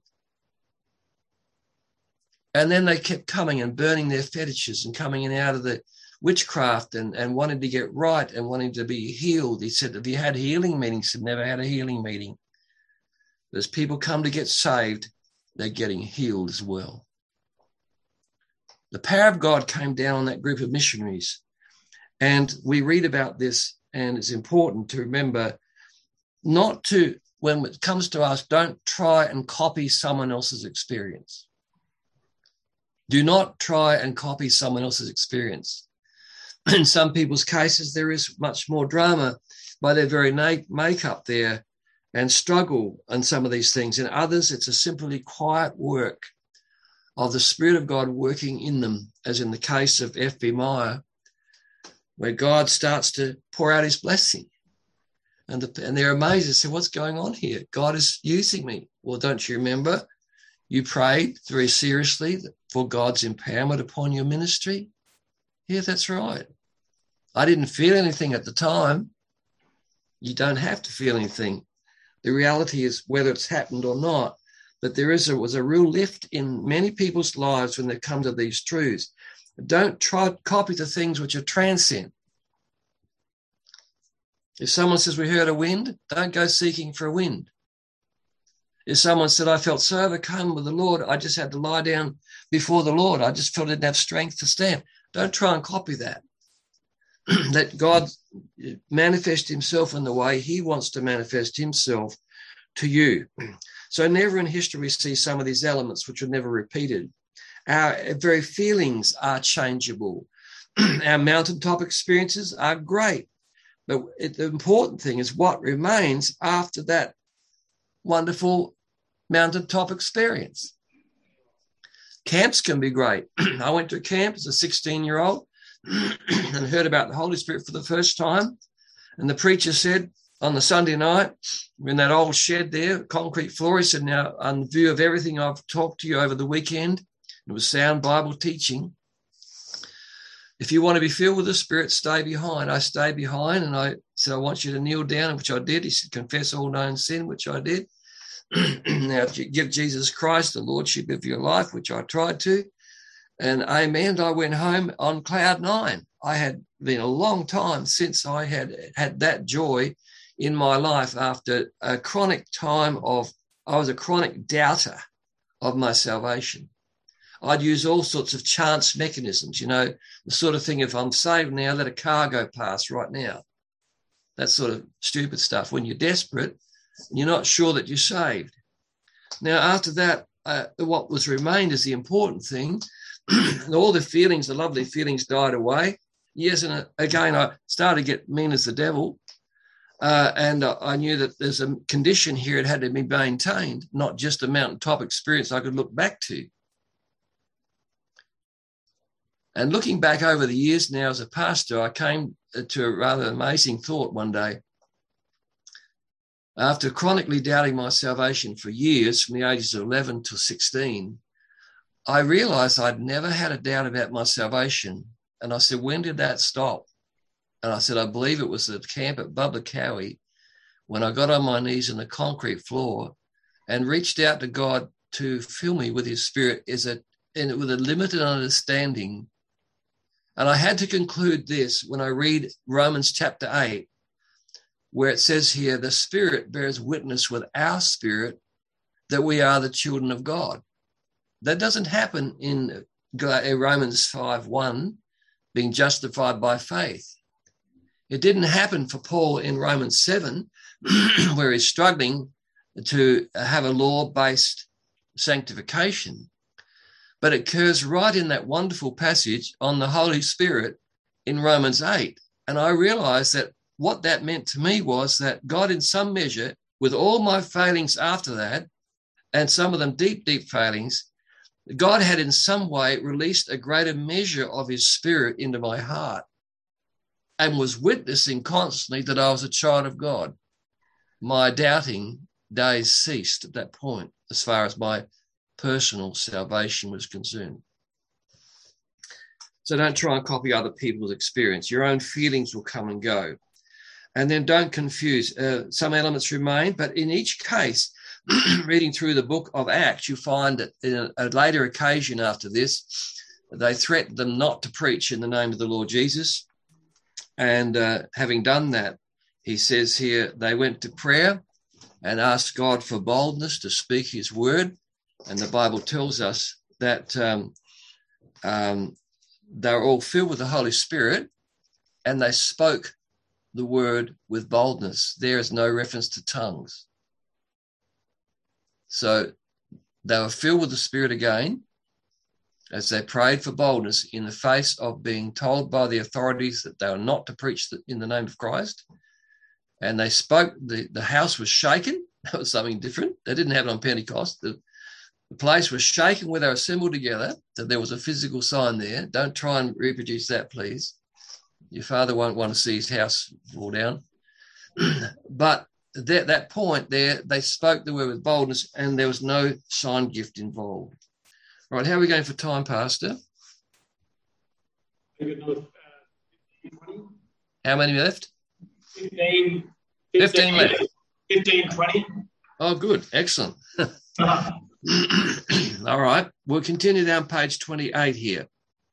And then they kept coming and burning their fetishes and coming in out of the witchcraft and, and wanting to get right and wanting to be healed. He said, have you had healing meetings? He said, never had a healing meeting. As people come to get saved, they're getting healed as well. The power of God came down on that group of missionaries. And we read about this, and it's important to remember not to, when it comes to us, don't try and copy someone else's experience. Do not try and copy someone else's experience. In some people's cases, there is much more drama by their very na- makeup there and struggle on some of these things. In others, it's a simply quiet work of the Spirit of God working in them, as in the case of F B Meyer, where God starts to pour out his blessing. And, the, and they're amazed and say, what's going on here? God is using me. Well, don't you remember? You prayed very seriously for God's empowerment upon your ministry. Yeah, that's right. I didn't feel anything at the time. You don't have to feel anything. The reality is whether it's happened or not, but there is a, was a real lift in many people's lives when they come to these truths. Don't try to copy the things which are transcend. If someone says we heard a wind, don't go seeking for a wind. If someone said, I felt so overcome with the Lord, I just had to lie down before the Lord. I just felt I didn't have strength to stand. Don't try and copy that. Let God manifest himself in the way he wants to manifest himself to you. So never in history we see some of these elements which are never repeated. Our very feelings are changeable. Our mountaintop experiences are great. But it, the important thing is what remains after that wonderful mountaintop experience. Camps can be great. I went to a camp as a sixteen-year-old and heard about the Holy Spirit for the first time. And the preacher said on the Sunday night, in that old shed there, concrete floor, he said, now, on view of everything I've talked to you over the weekend, it was sound Bible teaching. If you want to be filled with the Spirit, stay behind. I stayed behind, and I said, I want you to kneel down, which I did. He said, confess all known sin, which I did. Now, give Jesus Christ the lordship of your life, which I tried to. And amen, I went home on cloud nine. I had been a long time since I had had that joy in my life after a chronic time of, I was a chronic doubter of my salvation. I'd use all sorts of chance mechanisms, you know, the sort of thing, if I'm saved now, let a car go past right now. That sort of stupid stuff. When you're desperate, you're not sure that you're saved. Now, after that, uh, what was remained is the important thing. All the feelings, the lovely feelings died away. Yes, and again, I started to get mean as the devil. Uh, and uh, I knew that there's a condition here, it had to be maintained, not just a mountaintop experience I could look back to. And looking back over the years now as a pastor, I came to a rather amazing thought one day. After chronically doubting my salvation for years, from the ages of eleven to sixteen, I realized I'd never had a doubt about my salvation. And I said, when did that stop? And I said, I believe it was at camp at Bubba Cowie when I got on my knees in the concrete floor and reached out to God to fill me with his Spirit as a, and with a limited understanding. And I had to conclude this when I read Romans chapter eight, where it says here, the Spirit bears witness with our spirit that we are the children of God. That doesn't happen in Romans five one, being justified by faith. It didn't happen for Paul in Romans seven, where he's struggling to have a law-based sanctification. But it occurs right in that wonderful passage on the Holy Spirit in Romans eight. And I realized that what that meant to me was that God, in some measure, with all my failings after that, and some of them deep, deep failings, God had in some way released a greater measure of his Spirit into my heart and was witnessing constantly that I was a child of God. My doubting days ceased at that point as far as my personal salvation was concerned. So don't try and copy other people's experience. Your own feelings will come and go. And then don't confuse. Uh, some elements remain, but in each case, reading through the book of Acts, you find that in a, a later occasion after this, they threatened them not to preach in the name of the Lord Jesus. And uh, having done that, he says here, they went to prayer and asked God for boldness to speak his word. And the Bible tells us that um, um, they were all filled with the Holy Spirit and they spoke the word with boldness. There is no reference to tongues. So they were filled with the Spirit again as they prayed for boldness in the face of being told by the authorities that they were not to preach in the name of Christ. And they spoke, the, the house was shaken. That was something different. They didn't have it on Pentecost. The, the place was shaken where they were assembled together. So there was a physical sign there. Don't try and reproduce that, please. Your father won't want to see his house fall down. But at that, that point there, they spoke the word with boldness and there was no sign gift involved. All right, how are we going for time, Pastor? How many left? fifteen, fifteen left. fifteen, twenty. Oh, good. Excellent. All right, we'll continue down page twenty-eight here.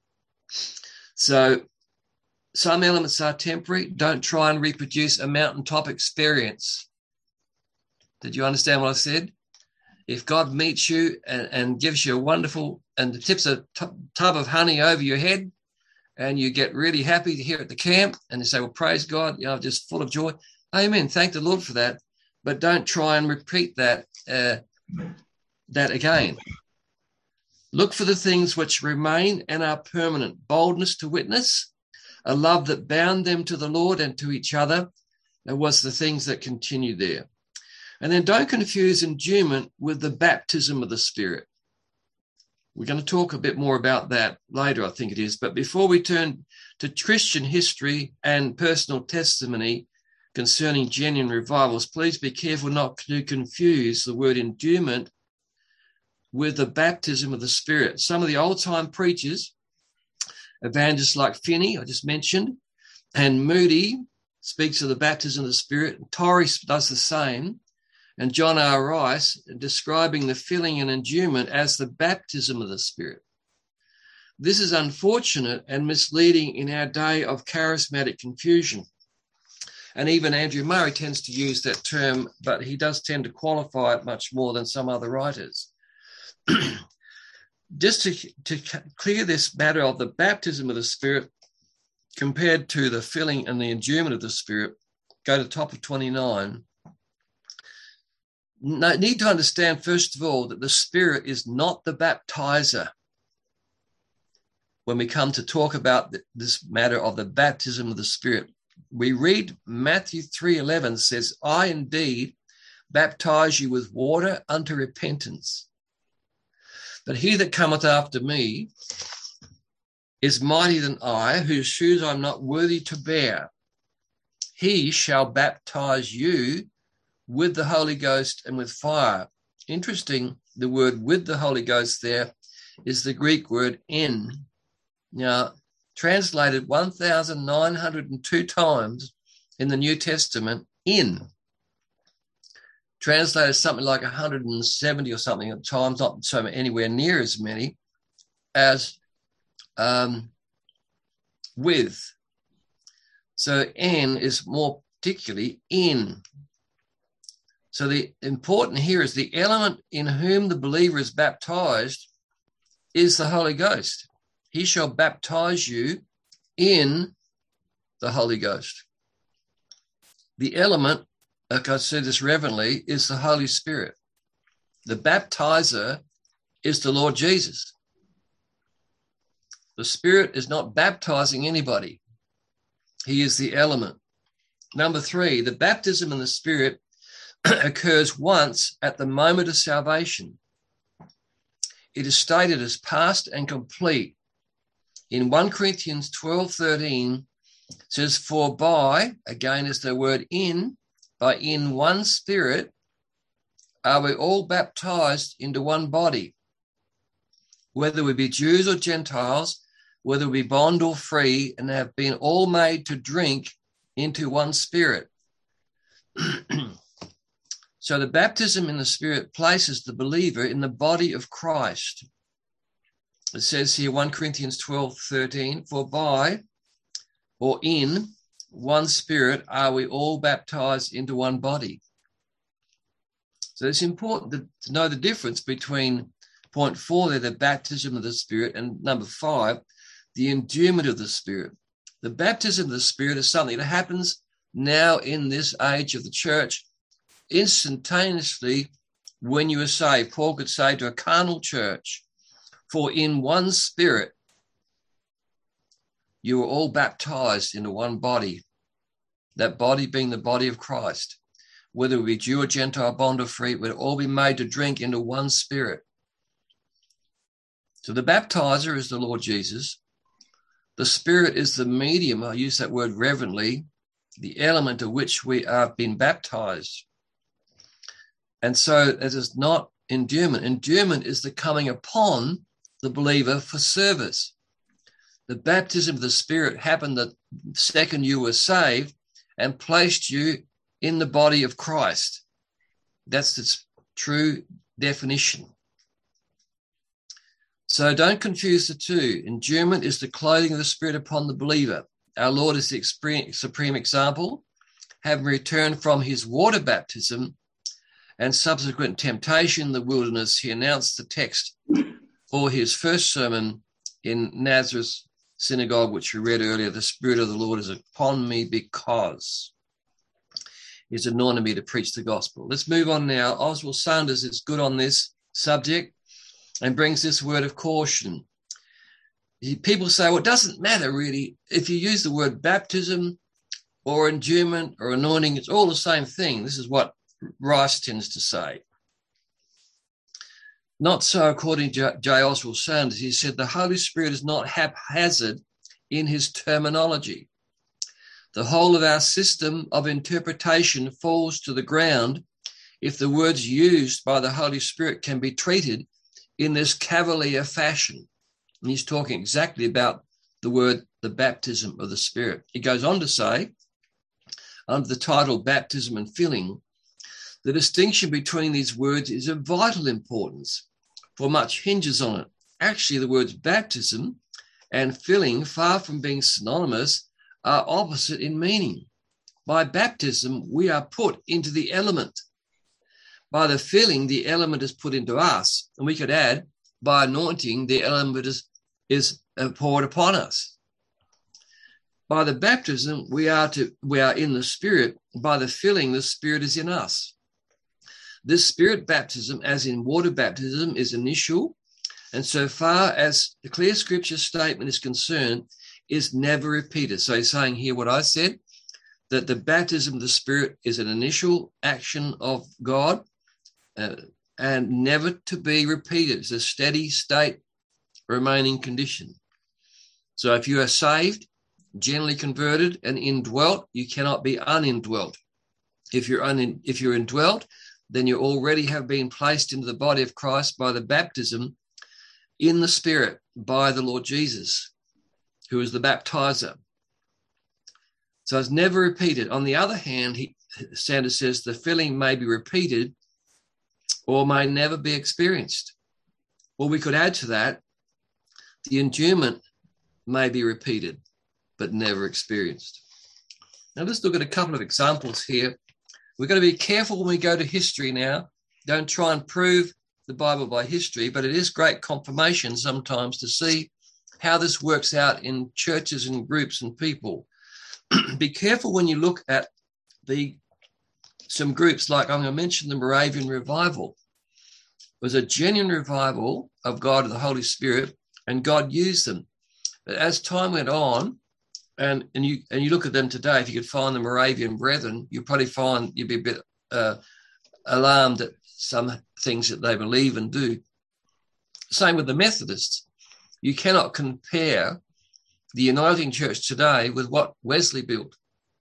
So some elements are temporary. Don't try and reproduce a mountaintop experience. Did you understand what I said? If God meets you and, and gives you a wonderful, and tips a t- tub of honey over your head, and you get really happy to hear at the camp, and you say, well, praise God, you know, just full of joy. Amen. Thank the Lord for that. But don't try and repeat that, uh, that again. Look for the things which remain and are permanent. Boldness to witness, a love that bound them to the Lord and to each other. That was the things that continue there. And then don't confuse enduement with the baptism of the Spirit. We're going to talk a bit more about that later, I think it is. But before we turn to Christian history and personal testimony concerning genuine revivals, please be careful not to confuse the word enduement with the baptism of the Spirit. Some of the old-time preachers, evangelists like Finney, I just mentioned, and Moody speaks of the baptism of the Spirit. Torrey does the same. And John R. Rice describing the filling and endowment as the baptism of the Spirit. This is unfortunate and misleading in our day of charismatic confusion. And even Andrew Murray tends to use that term, but he does tend to qualify it much more than some other writers. Just to, to clear this matter of the baptism of the Spirit compared to the filling and the endowment of the Spirit, go to the top of twenty-nine. No, need to understand, first of all, that the Spirit is not the baptizer. When we come to talk about this matter of the baptism of the Spirit, we read Matthew three eleven says, I indeed baptize you with water unto repentance. But he that cometh after me is mightier than I, whose shoes I'm not worthy to bear. He shall baptize you with the Holy Ghost and with fire. Interesting, the word with the Holy Ghost there is the Greek word en. Now, translated one thousand nine hundred two times in the New Testament, in. Translated something like one hundred seventy or something at times, not so anywhere near as many as um, with. So en is more particularly in. So the important here is the element in whom the believer is baptized is the Holy Ghost. He shall baptize you in the Holy Ghost. The element, like I said this reverently, is the Holy Spirit. The baptizer is the Lord Jesus. The Spirit is not baptizing anybody. He is the element. Number three, the baptism in the Spirit occurs once at the moment of salvation. It is stated as past and complete. In First Corinthians twelve thirteen, it says, for by, again is the word in, by in one Spirit are we all baptized into one body, whether we be Jews or Gentiles, whether we be bond or free, and have been all made to drink into one Spirit. So the baptism in the Spirit places the believer in the body of Christ. It says here, First Corinthians twelve thirteen, for by or in one Spirit are we all baptized into one body. So it's important to, to know the difference between point four there, the baptism of the Spirit, and number five, the endowment of the Spirit. The baptism of the Spirit is something that happens now in this age of the church instantaneously when you are saved. Paul could say to a carnal church, for in one Spirit you were all baptized into one body, that body being the body of Christ. Whether we be Jew or Gentile, bond or free, we'd all be made to drink into one Spirit. So the baptizer is the Lord Jesus. The Spirit is the medium, I use that word reverently, the element of which we have been baptized. And so it is not endowment. Endowment is the coming upon the believer for service. The baptism of the Spirit happened the second you were saved and placed you in the body of Christ. That's its true definition. So don't confuse the two. Endowment is the clothing of the Spirit upon the believer. Our Lord is the supreme example. Having returned from his water baptism and subsequent temptation in the wilderness, he announced the text for his first sermon in Nazareth synagogue, which we read earlier. The Spirit of the Lord is upon me because he's anointed me to preach the gospel. Let's move on now. Oswald Sanders is good on this subject and brings this word of caution. People say, well, it doesn't matter really if you use the word baptism or endowment or anointing, it's all the same thing. This is what Rice tends to say. Not so according to J. Oswald Sanders. He said the Holy Spirit is not haphazard in his terminology. The whole of our system of interpretation falls to the ground if the words used by the Holy Spirit can be treated in this cavalier fashion. And he's talking exactly about the word, the baptism of the Spirit. He goes on to say, under the title Baptism and Filling, the distinction between these words is of vital importance, for much hinges on it. Actually, the words baptism and filling, far from being synonymous, are opposite in meaning. By baptism, we are put into the element. By the filling, the element is put into us. And we could add, by anointing, the element is, is poured upon us. By the baptism, we are to we are in the Spirit. By the filling, the Spirit is in us. This Spirit baptism, as in water baptism, is initial, and so far as the clear Scripture statement is concerned, is never repeated. So he's saying here what I said, that the baptism of the Spirit is an initial action of God uh, and never to be repeated. It's a steady state remaining condition. So if you are saved, generally converted and indwelt, you cannot be unindwelt. If you're un- if you're indwelt, then you already have been placed into the body of Christ by the baptism in the Spirit by the Lord Jesus, who is the baptizer. So it's never repeated. On the other hand, he, Sanders says the filling may be repeated or may never be experienced. Well, we could add to that, the endowment may be repeated but never experienced. Now let's look at a couple of examples here. We've got to be careful when we go to history now. Don't try and prove the Bible by history, but it is great confirmation sometimes to see how this works out in churches and groups and people. Be careful when you look at the some groups like I'm going to mention the Moravian Revival. It was a genuine revival of God and the Holy Spirit, and God used them. But as time went on, and and you and you look at them today, if you could find the Moravian Brethren, you'd probably find you'd be a bit uh, alarmed at some things that they believe and do. Same with the Methodists. You cannot compare the Uniting Church today with what Wesley built.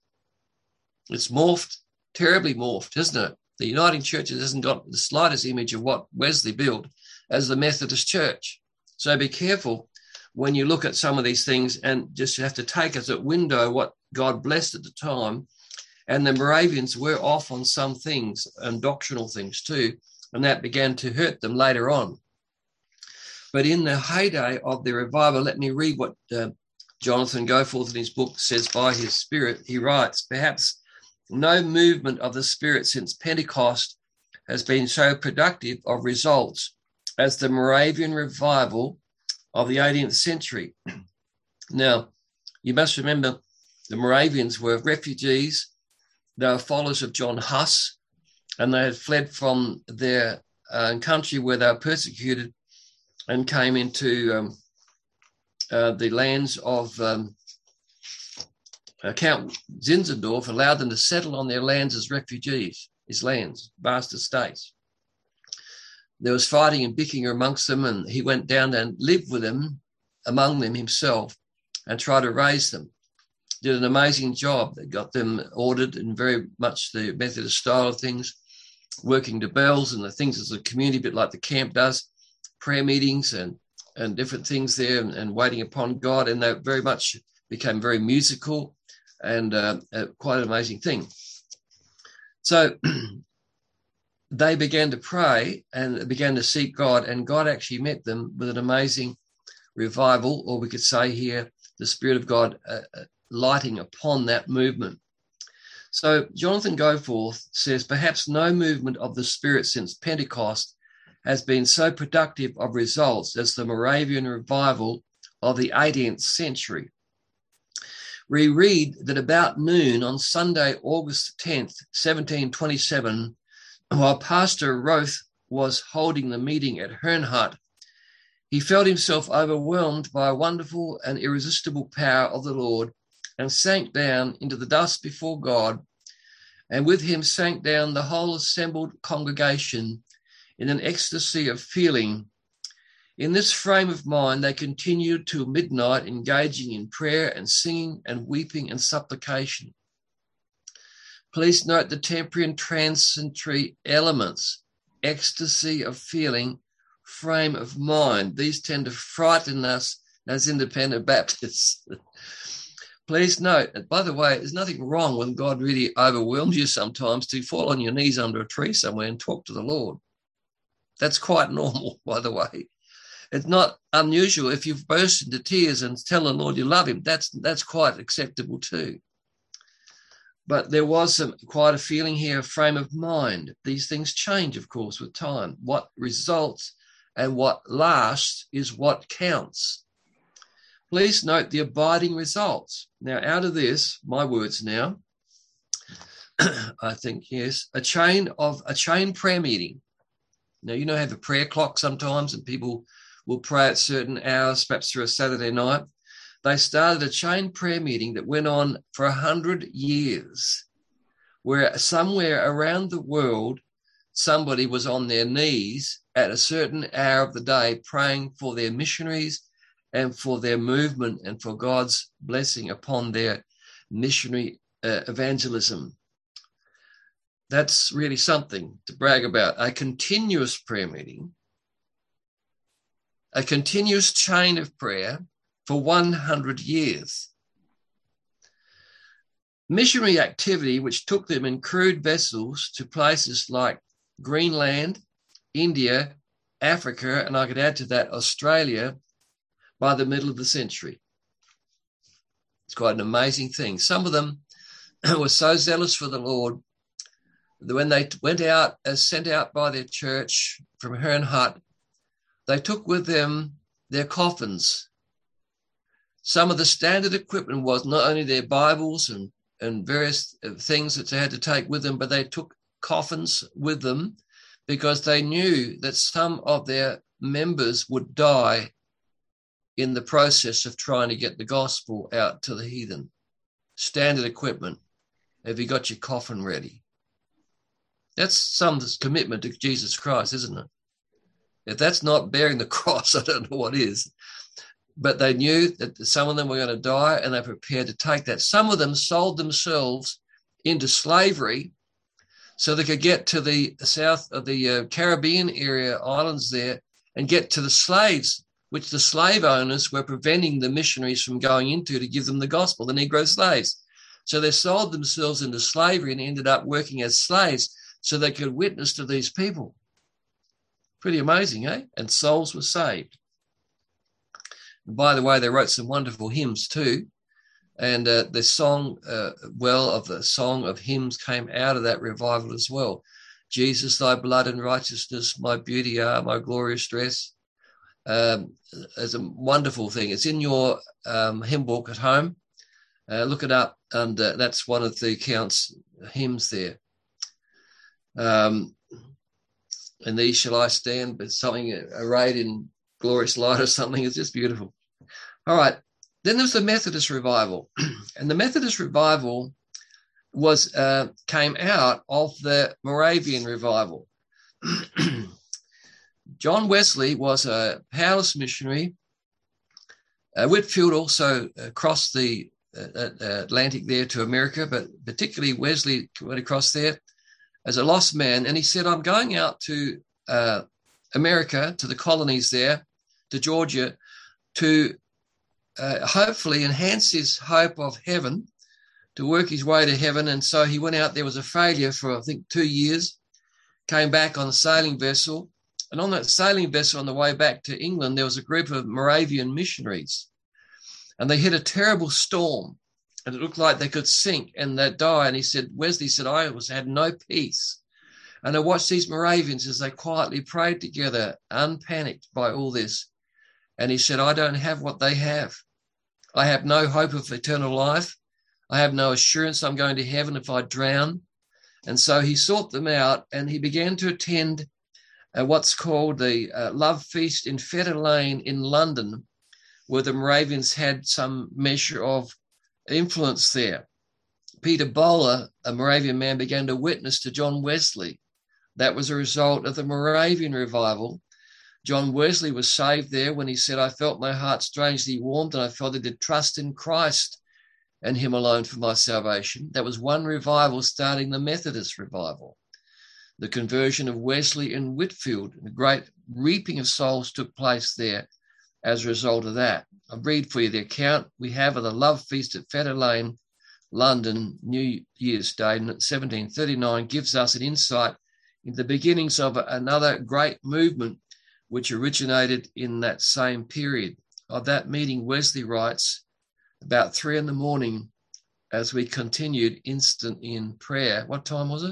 It's morphed, terribly morphed, isn't it? The Uniting Church hasn't got the slightest image of what Wesley built as the Methodist Church. So be careful when you look at some of these things and just have to take as a window what God blessed at the time. And the Moravians were off on some things and doctrinal things too, and that began to hurt them later on. But in the heyday of the revival, let me read what uh, Jonathan Goforth in his book says by his Spirit. He writes, perhaps no movement of the Spirit since Pentecost has been so productive of results as the Moravian revival of the eighteenth century. Now, You must remember the Moravians were refugees. They were followers of John Huss, and they had fled from their uh, country where they were persecuted and came into um, uh, the lands of um, uh, Count Zinzendorf, allowed them to settle on their lands as refugees, his lands, vast estates. There was fighting and bickering amongst them, and he went down and lived with them, among them himself, and tried to raise them. Did an amazing job. They got them ordered in very much the Methodist style of things, working the bells and the things as a community, a bit like the camp does, prayer meetings and, and different things there, and, and waiting upon God. And they very much became very musical and uh, uh, quite an amazing thing. So they began to pray and began to seek God, and God actually met them with an amazing revival, or we could say here, the Spirit of God uh, lighting upon that movement. So Jonathan Goforth says, perhaps no movement of the Spirit since Pentecost has been so productive of results as the Moravian revival of the eighteenth century. We read that about noon on Sunday, August tenth, seventeen twenty-seven, while Pastor Roth was holding the meeting at Herrnhut, he felt himself overwhelmed by a wonderful and irresistible power of the Lord, and sank down into the dust before God, and with him sank down the whole assembled congregation in an ecstasy of feeling. In this frame of mind, they continued till midnight, engaging in prayer and singing and weeping and supplication. Please note the temporary and transitory elements: ecstasy of feeling, frame of mind. These tend to frighten us as independent Baptists. Please note, and by the way, there's nothing wrong when God really overwhelms you sometimes to fall on your knees under a tree somewhere and talk to the Lord. That's quite normal, by the way. It's not unusual if you've burst into tears and tell the Lord you love him. That's that's quite acceptable too. But there was some, quite a feeling here, a frame of mind. These things change, of course, with time. What results and what lasts is what counts. Please note the abiding results. Now, out of this, my words now, I think, yes, a chain of a chain prayer meeting. Now, you know, have a prayer clock sometimes, and people will pray at certain hours, perhaps through a Saturday night. They started a chain prayer meeting that went on for a hundred years, where somewhere around the world, somebody was on their knees at a certain hour of the day praying for their missionaries and for their movement and for God's blessing upon their missionary uh, evangelism. That's really something to brag about. A continuous prayer meeting, a continuous chain of prayer for one hundred years. Missionary activity which took them in crude vessels to places like Greenland, India, Africa, and I could add to that Australia, by the middle of the century. It's quite an amazing thing. Some of them were so zealous for the Lord that when they went out, as sent out by their church from Herrnhut, they took with them their coffins. Some of the standard equipment was not only their Bibles and, and various things that they had to take with them, but they took coffins with them because they knew that some of their members would die in the process of trying to get the gospel out to the heathen. Standard equipment. Have you got your coffin ready? That's some commitment to Jesus Christ, isn't it? If that's not bearing the cross, I don't know what is. But they knew that some of them were going to die, and they were prepared to take that. Some of them sold themselves into slavery so they could get to the south of the uh, Caribbean area, islands there, and get to the slaves, which the slave owners were preventing the missionaries from going into to give them the gospel, the Negro slaves. So they sold themselves into slavery and ended up working as slaves so they could witness to these people. Pretty amazing, eh? And souls were saved. And by the way, they wrote some wonderful hymns too. And uh, the song, uh, well, of the song of hymns came out of that revival as well. Jesus, thy blood and righteousness, my beauty are, my glorious dress. Um, is a wonderful thing. It's in your um, hymn book at home. Uh, look it up, and uh, that's one of the accounts, hymns there. Um, and these shall I stand, but something arrayed in glorious light or something. It's just beautiful. All right. Then there's the Methodist revival. And the Methodist revival was uh, came out of the Moravian revival. John Wesley was a powerless missionary. Uh, Whitefield also uh, crossed the uh, uh, Atlantic there to America, but particularly Wesley went across there as a lost man. And he said, I'm going out to uh, America, to the colonies there, to Georgia, to uh, hopefully enhance his hope of heaven, to work his way to heaven. And so he went out there, was a failure for, I think, two years, came back on a sailing vessel. And on that sailing vessel on the way back to England, there was a group of Moravian missionaries. And they hit a terrible storm, and it looked like they could sink and they'd die. And he said, Wesley said, I was had no peace. And I watched these Moravians as they quietly prayed together, unpanicked by all this. And he said, I don't have what they have. I have no hope of eternal life. I have no assurance I'm going to heaven if I drown. And so he sought them out, and he began to attend uh, what's called the uh, Love Feast in Fetter Lane in London, where the Moravians had some measure of influence there. Peter Bowler, a Moravian man, began to witness to John Wesley. That was a result of the Moravian revival. John Wesley was saved there when he said, I felt my heart strangely warmed, and I felt I did trust in Christ and him alone for my salvation. That was one revival starting the Methodist revival. The conversion of Wesley and Whitefield, a great reaping of souls took place there as a result of that. I'll read for you the account we have of the Love Feast at Fetter Lane, London, New Year's Day, seventeen thirty-nine, gives us an insight into the beginnings of another great movement which originated in that same period. Of that meeting, Wesley writes, about three in the morning, as we continued instant in prayer. What time was it?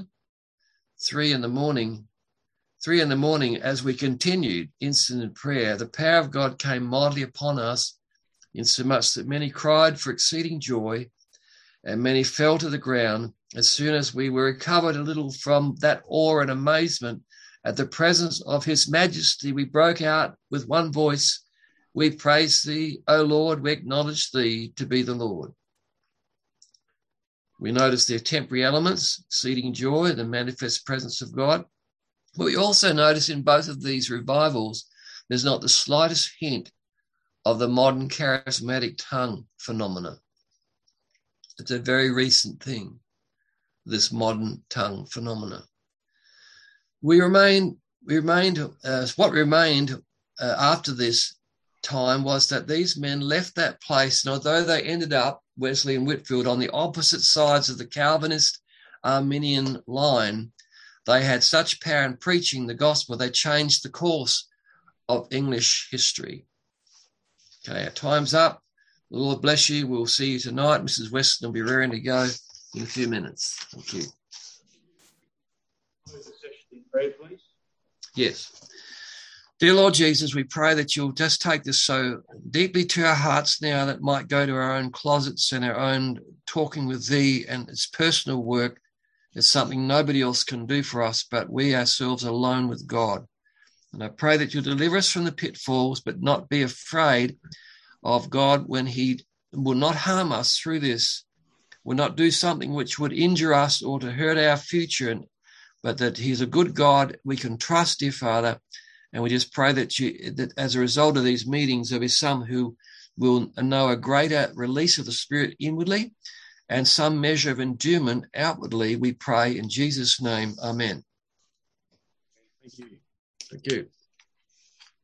Three in the morning. Three in the morning, as we continued instant in prayer, the power of God came mightily upon us, insomuch that many cried for exceeding joy, and many fell to the ground. As soon as we were recovered a little from that awe and amazement at the presence of his majesty, we broke out with one voice, we praise thee, O Lord, we acknowledge thee to be the Lord. We notice their temporary elements, exceeding joy, the manifest presence of God. But we also notice in both of these revivals, there's not the slightest hint of the modern charismatic tongue phenomena. It's a very recent thing, this modern tongue phenomena. We remain, we remained, uh, what remained uh, after this time was that these men left that place, and although they ended up, Wesley and Whitefield, on the opposite sides of the Calvinist Arminian line, they had such power in preaching the gospel, they changed the course of English history. Okay, our time's up. The Lord bless you. We'll see you tonight. Missus Weston will be raring to go in a few minutes. Thank you. Pray, please. Yes. Dear Lord Jesus, we pray that you'll just take this so deeply to our hearts now that it might go to our own closets and our own talking with thee, and its personal work. It's something nobody else can do for us, but we ourselves alone with God. And I pray that you'll deliver us from the pitfalls, but not be afraid of God when he will not harm us through this, will not do something which would injure us or to hurt our future, but that he's a good God we can trust, dear Father. And we just pray that you, that as a result of these meetings, there'll be some who will know a greater release of the Spirit inwardly and some measure of endowment outwardly. We pray in Jesus' name. Amen. Thank you. Thank you.